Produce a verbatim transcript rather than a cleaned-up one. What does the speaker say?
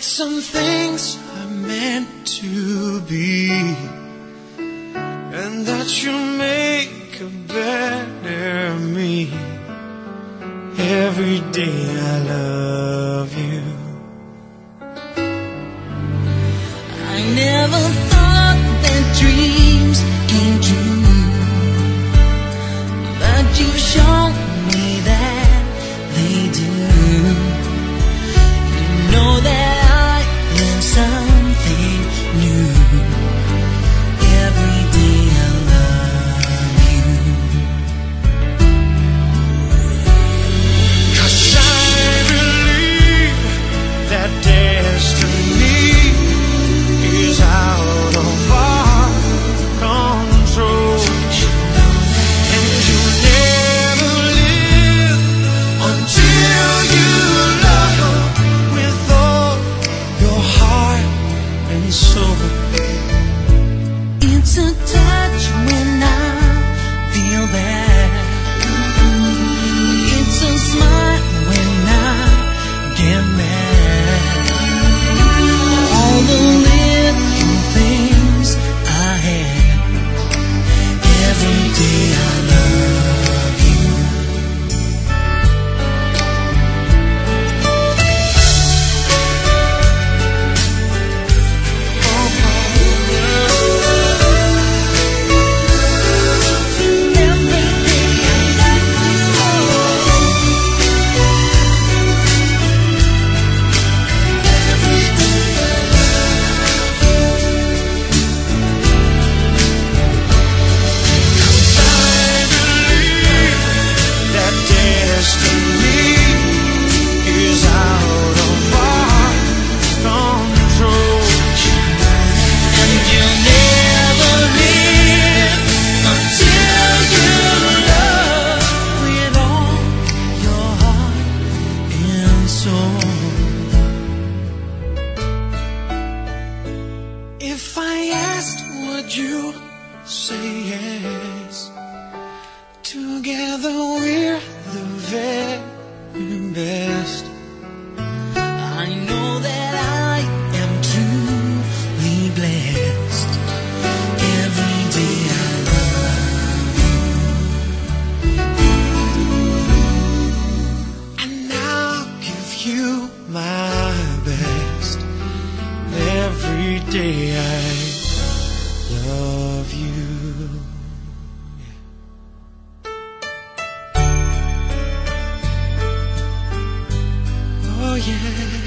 that some things are meant to be, and that you make a better me. Every day I love you. I never thought that dreams came true, but you've shown me that they do. You know that I learned something new. Every day I love you. 'Cause I believe that destiny is out of our control, and you never live until you love with all your heart and soul. It's a touch when I feel that. It's a smile when I get mad. All the little things I had. Every day I love you. Every day I love I believe that destiny is out of our control, and you never live until you love with all your heart and soul. If I asked, would you say yes? Together we're the very best. I know that I am truly blessed. Every day I love you. And I'll give you my best. Every day I love you. Oh yeah.